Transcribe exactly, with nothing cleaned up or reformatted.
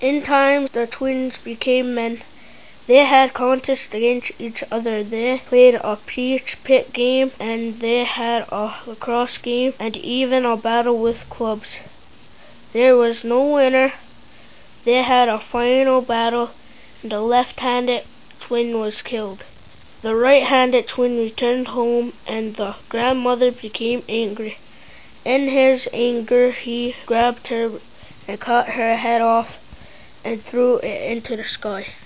In time, the twins became men. They had contests against each other. They played a peach pit game, and they had a lacrosse game, and even a battle with clubs. There was no winner. They had a final battle, and the left-handed twin was killed. The right-handed twin returned home, and the grandmother became angry. In his anger, he grabbed her and cut her head off and threw it into the sky.